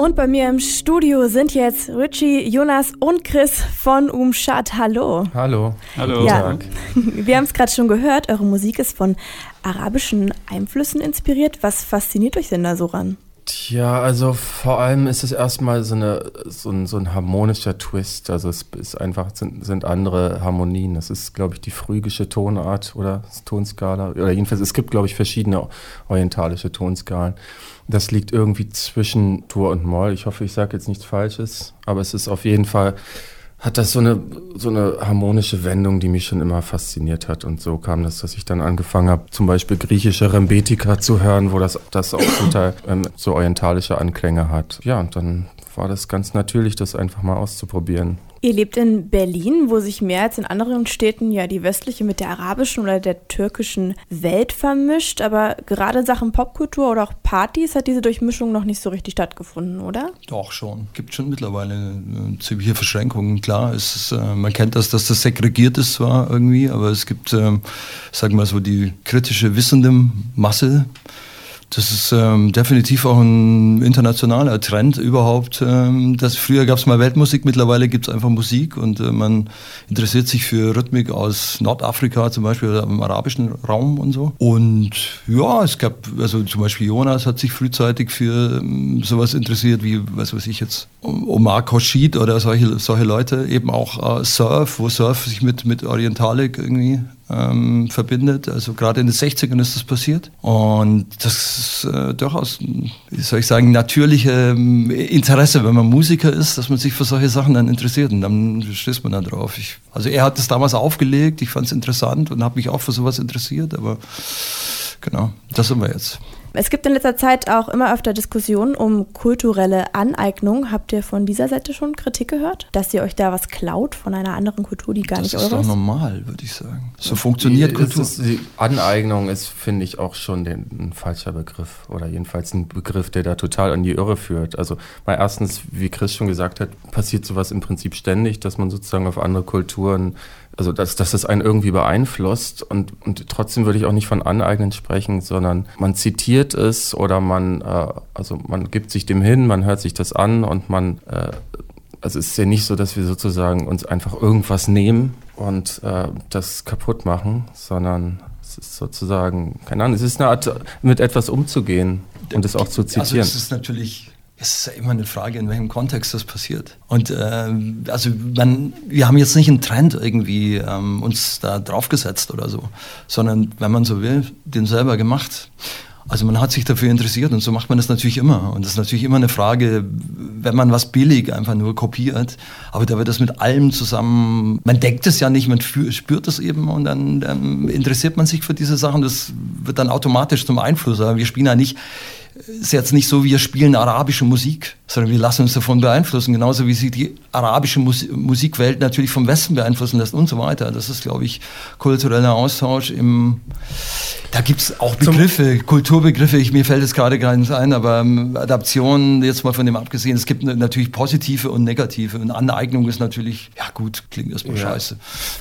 Und bei mir im Studio sind jetzt Richie, Jonas und Chris von Umschat. Hallo. Hallo. Hallo. Ja, wir haben es gerade schon gehört, eure Musik ist von arabischen Einflüssen inspiriert. Was fasziniert euch denn da so ran? Tja, also vor allem ist es erstmal so ein harmonischer Twist. Also es ist einfach, sind andere Harmonien. Das ist, glaube ich, die phrygische Tonart oder Tonskala. Oder jedenfalls, es gibt, glaube ich, verschiedene orientalische Tonskalen. Das liegt irgendwie zwischen Dur und Moll. Ich hoffe, ich sage jetzt nichts Falsches. Aber es ist auf jeden Fall, hat das so eine harmonische Wendung, die mich schon immer fasziniert hat. Und so kam das, dass ich dann angefangen habe, zum Beispiel griechische Rembetika zu hören, wo das auch zum Teil so orientalische Anklänge hat. Ja, und dann war das ganz natürlich, das einfach mal auszuprobieren. Ihr lebt in Berlin, wo sich mehr als in anderen Städten ja die westliche mit der arabischen oder der türkischen Welt vermischt. Aber gerade in Sachen Popkultur oder auch Partys hat diese Durchmischung noch nicht so richtig stattgefunden, oder? Doch schon. Gibt schon mittlerweile ziemliche Verschränkungen. Klar, man kennt das segregiert ist zwar irgendwie, aber es gibt, sagen wir mal so, die kritische, wissende Masse. Das ist definitiv auch ein internationaler Trend überhaupt. Früher gab es mal Weltmusik, mittlerweile gibt es einfach Musik und man interessiert sich für Rhythmik aus Nordafrika zum Beispiel oder im arabischen Raum und so. Und ja, es gab, also zum Beispiel Jonas hat sich frühzeitig für sowas interessiert wie, was weiß ich jetzt, Omar Khorshid oder solche Leute, eben auch Surf, wo Surf sich mit Orientalik irgendwie verbindet. Also gerade in den 60ern ist das passiert. Und das ist durchaus, wie soll ich sagen, natürliche Interesse, wenn man Musiker ist, dass man sich für solche Sachen dann interessiert. Und dann stößt man dann drauf. Also er hat das damals aufgelegt, ich fand es interessant und habe mich auch für sowas interessiert. Aber genau, das sind wir jetzt. Es gibt in letzter Zeit auch immer öfter Diskussionen um kulturelle Aneignung. Habt ihr von dieser Seite schon Kritik gehört? Dass ihr euch da was klaut von einer anderen Kultur, die gar nicht eure ist? Das ist doch normal, würde ich sagen. So funktioniert Kultur. Die Aneignung ist, finde ich, auch schon ein falscher Begriff. Oder jedenfalls ein Begriff, der da total an die Irre führt. Also mal erstens, wie Chris schon gesagt hat, passiert sowas im Prinzip ständig, dass man sozusagen auf andere Kulturen, also dass das einen irgendwie beeinflusst und trotzdem würde ich auch nicht von Aneignen sprechen, sondern man zitiert es oder man gibt sich dem hin, man hört sich das an und also es ist ja nicht so, dass wir sozusagen uns einfach irgendwas nehmen und das kaputt machen, sondern es ist sozusagen, keine Ahnung, es ist eine Art, mit etwas umzugehen und es auch zu zitieren. Also es ist ja immer eine Frage, in welchem Kontext das passiert. Und wir haben jetzt nicht einen Trend irgendwie uns da draufgesetzt oder so, sondern, wenn man so will, den selber gemacht. Also man hat sich dafür interessiert und so macht man das natürlich immer. Und das ist natürlich immer eine Frage, wenn man was billig einfach nur kopiert, aber da wird das mit allem zusammen, man denkt es ja nicht, man spürt es eben und dann interessiert man sich für diese Sachen, das wird dann automatisch zum Einfluss. Aber wir spielen ja nicht, ist jetzt nicht so, wir spielen arabische Musik, sondern wir lassen uns davon beeinflussen, genauso wie sich die arabische Musikwelt natürlich vom Westen beeinflussen lässt und so weiter. Das ist, glaube ich, kultureller Austausch da gibt es auch Begriffe, Kulturbegriffe, mir fällt es gerade gar nicht ein, aber Adaption, jetzt mal von dem abgesehen, es gibt natürlich positive und negative und Aneignung ist natürlich, ja gut, klingt erstmal scheiße.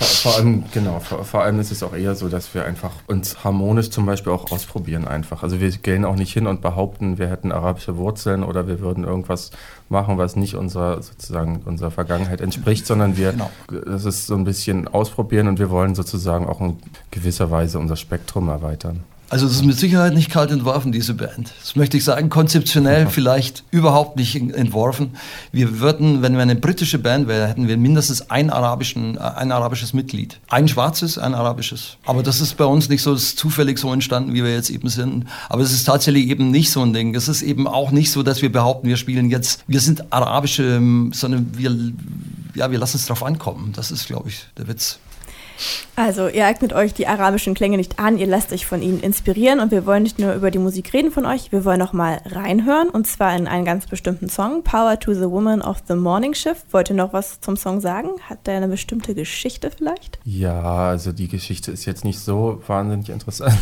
Vor allem ist es auch eher so, dass wir einfach uns harmonisch zum Beispiel auch ausprobieren einfach. Also wir gehen auch nicht hin und behaupten, wir hätten arabische Wurzeln oder wir würden irgendwas machen, was nicht unserer Vergangenheit entspricht, sondern das ist so ein bisschen ausprobieren und wir wollen sozusagen auch in gewisser Weise unser Spektrum erweitern. Also das ist mit Sicherheit nicht kalt entworfen, diese Band. Das möchte ich sagen, konzeptionell vielleicht überhaupt nicht entworfen. Wir würden, wenn wir eine britische Band wären, hätten wir mindestens ein arabisches Mitglied. Ein schwarzes, ein arabisches. Aber das ist bei uns nicht so, das ist zufällig so entstanden, wie wir jetzt eben sind. Aber es ist tatsächlich eben nicht so ein Ding. Es ist eben auch nicht so, dass wir behaupten, wir sind arabische, sondern wir lassen es drauf ankommen. Das ist, glaube ich, der Witz. Also ihr eignet euch die arabischen Klänge nicht an, ihr lasst euch von ihnen inspirieren und wir wollen nicht nur über die Musik reden von euch, wir wollen noch mal reinhören und zwar in einen ganz bestimmten Song, Power to the Woman of the Morning Shift. Wollt ihr noch was zum Song sagen? Hat der eine bestimmte Geschichte vielleicht? Ja, also die Geschichte ist jetzt nicht so wahnsinnig interessant.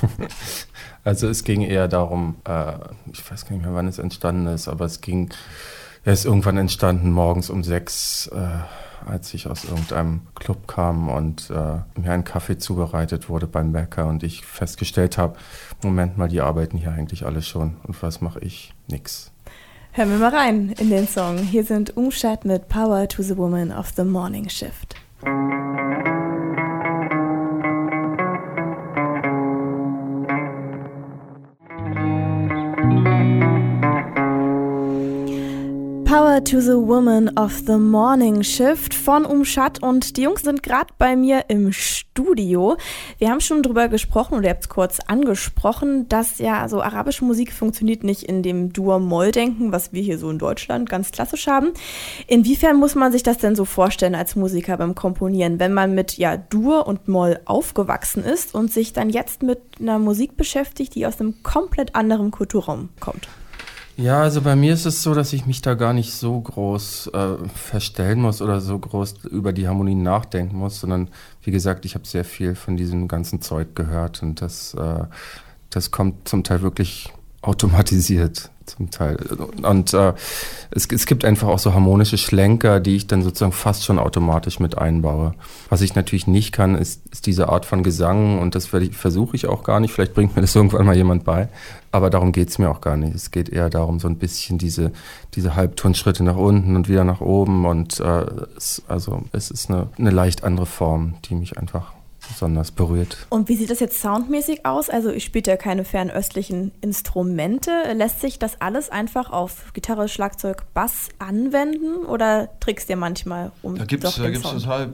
Also es ging eher darum, ich weiß gar nicht mehr, wann es entstanden ist, aber er ist irgendwann entstanden, morgens um 6 als ich aus irgendeinem Club kam und mir ein Kaffee zubereitet wurde beim Bäcker und ich festgestellt habe, Moment mal, die arbeiten hier eigentlich alle schon. Und was mache ich? Nix. Hören wir mal rein in den Song. Hier sind Umschat mit Power to the Woman of the Morning Shift. Power to the Woman of the Morning Shift von Umschat, und die Jungs sind gerade bei mir im Studio. Wir haben schon drüber gesprochen, oder ihr habt es kurz angesprochen, dass ja so arabische Musik funktioniert nicht in dem Dur-Moll-Denken, was wir hier so in Deutschland ganz klassisch haben. Inwiefern muss man sich das denn so vorstellen als Musiker beim Komponieren, wenn man mit Dur und Moll aufgewachsen ist und sich dann jetzt mit einer Musik beschäftigt, die aus einem komplett anderen Kulturraum kommt? Ja, also bei mir ist es so, dass ich mich da gar nicht so groß verstellen muss oder so groß über die Harmonien nachdenken muss, sondern wie gesagt, ich habe sehr viel von diesem ganzen Zeug gehört, und das kommt zum Teil wirklich automatisiert. Zum Teil. Und es gibt einfach auch so harmonische Schlenker, die ich dann sozusagen fast schon automatisch mit einbaue. Was ich natürlich nicht kann, ist diese Art von Gesang, und das versuche ich auch gar nicht. Vielleicht bringt mir das irgendwann mal jemand bei. Aber darum geht es mir auch gar nicht. Es geht eher darum, so ein bisschen diese Halbtonschritte nach unten und wieder nach oben. Und es ist eine leicht andere Form, die mich einfach besonders berührt. Und wie sieht das jetzt soundmäßig aus? Also ich spiele ja keine fernöstlichen Instrumente. Lässt sich das alles einfach auf Gitarre, Schlagzeug, Bass anwenden, oder trickst ihr manchmal um? Da gibt's total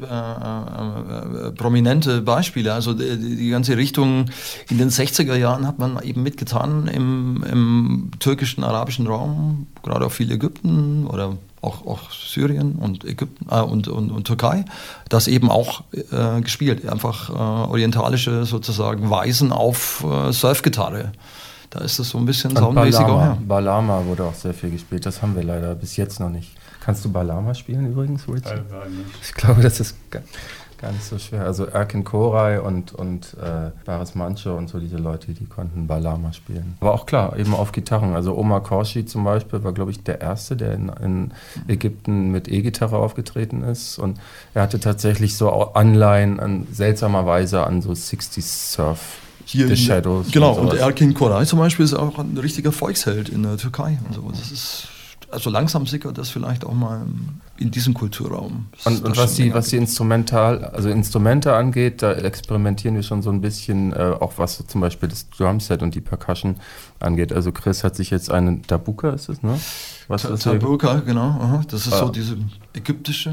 prominente Beispiele. Also die ganze Richtung in den 60er Jahren hat man eben mitgetan im türkischen, arabischen Raum, gerade auch viel Ägypten oder auch Syrien und Ägypten und Türkei, das eben auch gespielt. Einfach orientalische sozusagen Weisen auf Surfgitarre. Da ist das so ein bisschen soundmäßig auch. Ja. Balama wurde auch sehr viel gespielt. Das haben wir leider bis jetzt noch nicht. Kannst du Balama spielen übrigens, Richard? Ich glaube, das ist gar nicht so schwer. Also Erkin Koray und Baris Manço und so, diese Leute, die konnten Balama spielen. Aber auch klar, eben auf Gitarren. Also Omar Khorshid zum Beispiel war, glaube ich, der Erste, der in Ägypten mit E-Gitarre aufgetreten ist. Und er hatte tatsächlich so Anleihen seltsamerweise an so 60s Surf. The Shadows. Genau, und Erkin Koray zum Beispiel ist auch ein richtiger Volksheld in der Türkei. Und so. Das ist, also langsam sickert das vielleicht auch mal in diesem Kulturraum. Und was die Instrumente angeht, da experimentieren wir schon so ein bisschen, auch was so zum Beispiel das Drumset und die Percussion angeht. Also Chris hat sich jetzt einen Darbuka, ist es, ne? Darbuka, genau. Aha. Das ist so diese ägyptische,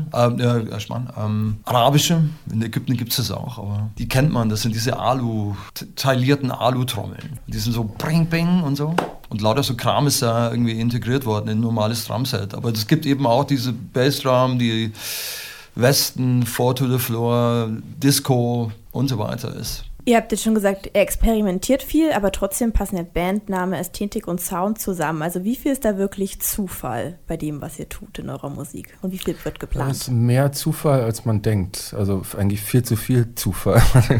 arabische. In Ägypten gibt es das auch, aber die kennt man. Das sind diese taillierten Alu-Trommeln. Die sind so bring, bing und so. Und lauter so Kram ist da irgendwie integriert worden in ein normales Drumset. Aber es gibt eben auch diese Bassdrum, die Westen, Four to the Floor, Disco und so weiter ist. Ihr habt jetzt schon gesagt, er experimentiert viel, aber trotzdem passen ja Bandname, Ästhetik und Sound zusammen. Also wie viel ist da wirklich Zufall bei dem, was ihr tut in eurer Musik? Und wie viel wird geplant? Das ist mehr Zufall, als man denkt. Also eigentlich viel zu viel Zufall.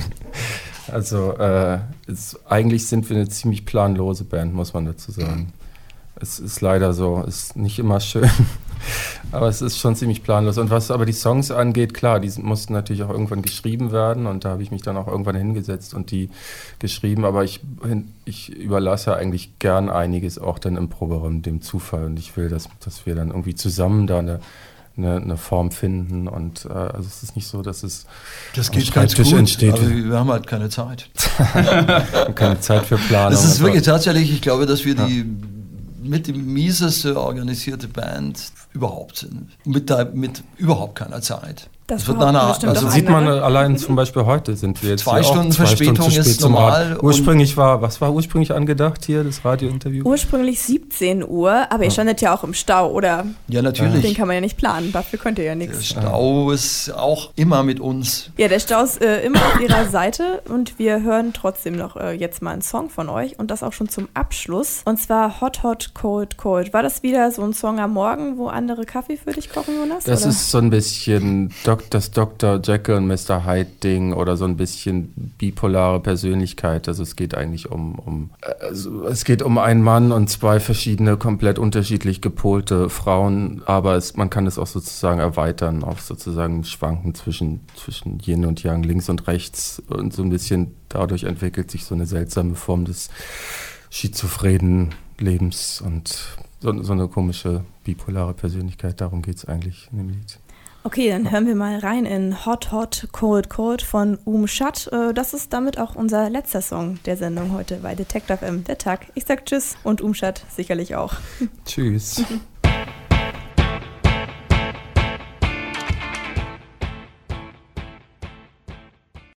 Also eigentlich sind wir eine ziemlich planlose Band, muss man dazu sagen. Es ist leider so, ist nicht immer schön, aber es ist schon ziemlich planlos. Und was aber die Songs angeht, klar, die mussten natürlich auch irgendwann geschrieben werden, und da habe ich mich dann auch irgendwann hingesetzt und die geschrieben, aber ich überlasse eigentlich gern einiges auch dann im Proberaum dem Zufall, und ich will, dass wir dann irgendwie zusammen da eine Form finden, und also es ist nicht so, dass es das geht ganz gut, entsteht. Aber wir haben halt keine Zeit. Keine Zeit für Planung. Das ist wirklich tatsächlich, ich glaube, dass wir die mieseste organisierte Band überhaupt sind. Mit überhaupt keiner Zeit. Das wird also sieht man allein zum Beispiel heute sind wir jetzt 2 Stunden Verspätung ist normal. Was war ursprünglich angedacht hier, das Radiointerview? Ursprünglich 17 Uhr, aber ihr standet ja auch im Stau, oder? Ja, natürlich. Den kann man ja nicht planen, dafür könnt ihr ja nichts. Der Stau ist auch immer mit uns. Ja, der Stau ist immer auf ihrer Seite, und wir hören trotzdem noch jetzt mal einen Song von euch, und das auch schon zum Abschluss. Und zwar Hot, Hot, Cold, Cold. War das wieder so ein Song am Morgen, wo andere Kaffee für dich kochen, Jonas? Das oder? Ist so ein bisschen das Dr. Jekyll und Mr. Hyde Ding, oder so ein bisschen bipolare Persönlichkeit. Also es geht eigentlich um einen Mann und 2 verschiedene, komplett unterschiedlich gepolte Frauen, aber man kann es auch sozusagen erweitern auf sozusagen Schwanken zwischen Yin und Yang, links und rechts, und so ein bisschen dadurch entwickelt sich so eine seltsame Form des schizophrenen Lebens, und so eine komische, bipolare Persönlichkeit, darum geht es eigentlich in dem Lied. Okay, dann hören wir mal rein in Hot, Hot, Cold, Cold von Shut. Das ist damit auch unser letzter Song der Sendung heute bei Detektor FM, der Tag. Ich sag Tschüss und Shut sicherlich auch. Tschüss.